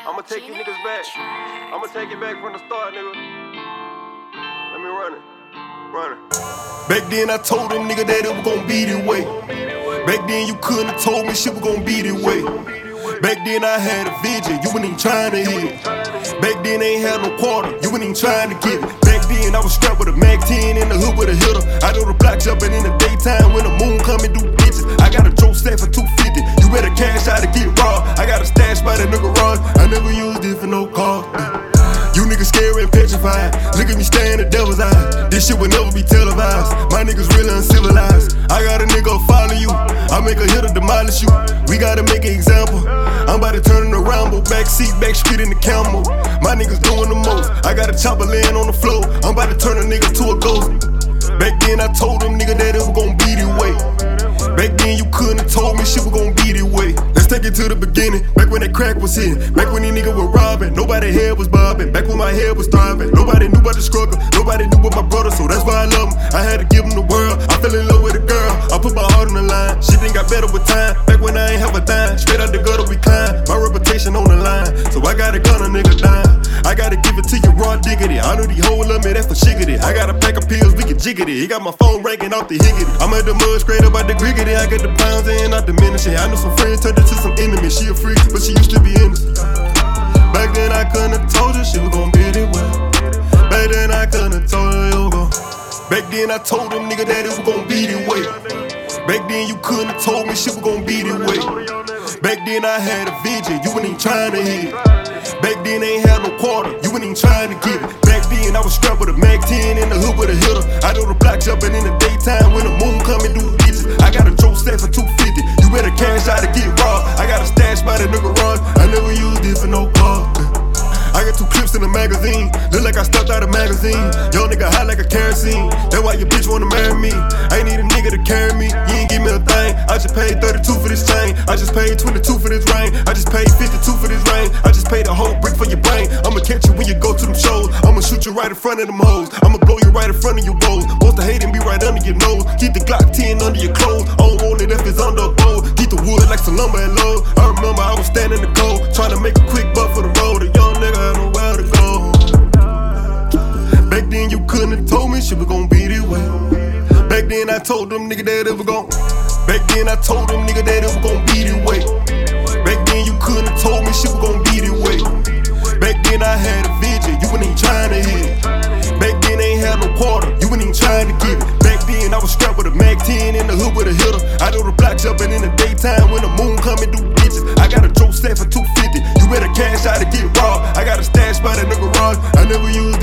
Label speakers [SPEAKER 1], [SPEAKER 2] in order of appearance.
[SPEAKER 1] I'ma take you niggas back. I'ma take it back from the start, nigga. Let me run it.
[SPEAKER 2] Back then I told them nigga that it was gon' be this way. Back then you couldn't have told me shit was gon' be this way. Back then I had a vision, you wasn't even trying to hit it. Back then they ain't had no quarter, you wasn't even trying to get it. Back then I was strapped with a Mac 10 in the hood with a hitter. I know the block jumping in the daytime when the moon come and do bitches. I got a Joe stack for 250, you better cash out to get raw. I got a stash by the nigga Ross, I never used it for no car. You niggas scary and petrified. Look at me staring at the devil's eyes. This shit will never be televised. My niggas really uncivilized. I got a nigga follow you. I make a hitter demolish you. We gotta make an example. I'm about to turn it around, but back seat, back street in the camel. My niggas doing the most. I got a chopper laying on the floor. I'm about to turn a nigga to a ghost. Back then I told them nigga that it was gon' be this way. Back then you couldn't have told me shit was gon' be this way. Let's take it to the beginning, back when that crack was hitting. Back when these niggas were robbing, nobody head was bobbing. Back when my head was thriving, nobody knew about the struggle. Nobody knew about my brother, so that's why I love him. I had to give him the world, I fell in love with a girl. I put my heart on the line, shit didn't got better with time. Back when I ain't have a dime, straight out the gutter we climb. My reputation on the line, so I gotta gun a nigga down. I gotta give it to you raw diggity. I know the whole of me, that's for shiggity. I got a pack of pills, we can jiggity. He got my phone ranking off the higgity. I'm at the mud straight up out the griggity. I got the pounds in, not diminishing. I know some friends turned into some enemies. She a freak, but she used to be innocent. Back then I couldn't have told her she was gon' be this way. Back then I couldn't have told her you was gon'. Back then I told them nigga that it was gon' be this way. Back then you couldn't have told me shit was gon' be this way. Back then I had a vision, you wasn't even trying to hit it. Back then they ain't had no quarter, you wasn't even trying to get it. Back then I was strapped with a Mac 10 in the hood with a hitter. I know the block jumping in the daytime when the moon come and do bitches. I got a Joe stack for 250, you better cash out to get raw. I got a stash by the nigga Ross, I never used it for no car. I got 2 clips in the magazine, look like I stepped out of magazine. Young nigga hot like a kerosene, that's why your bitch wanna marry me. I ain't need a nigga to carry me, you ain't give me a thing. I just paid 32 for this chain, I just paid 22 for this ring. I just paid 52 for this ring, I just paid a whole brick for your brain. I'ma catch you when you go to them shows, I'ma shoot you right in front of them hoes. I'ma blow you right in front of your woes, supposed to hate and be right under your nose. Keep the Glock 10 under your clothes, I don't want it if it's under a bowl. Keep the wood like some lumber and low. I remember I was standing in the cold, trying to make a quick buck for the road. A young nigga had nowhere to go. Back then you couldn't have told me shit was gon' be this way. Back then I told them nigga that it was gon'. Back then I told them nigga that it was gon' be this way. Back then you couldn't have told me shit was gon' be this way. Back then I had a vision, you wasn't even trying to hit it. Back then they ain't had no quarter, you wasn't even trying to get it. Back then I was strapped with a Mac 10 in the hood with a hitter. I know the block jumping in the daytime when the moon come and do bitches. I got a Joe stack for 250, you better cash out to get raw. I got a stash by the nigga Ross, I never used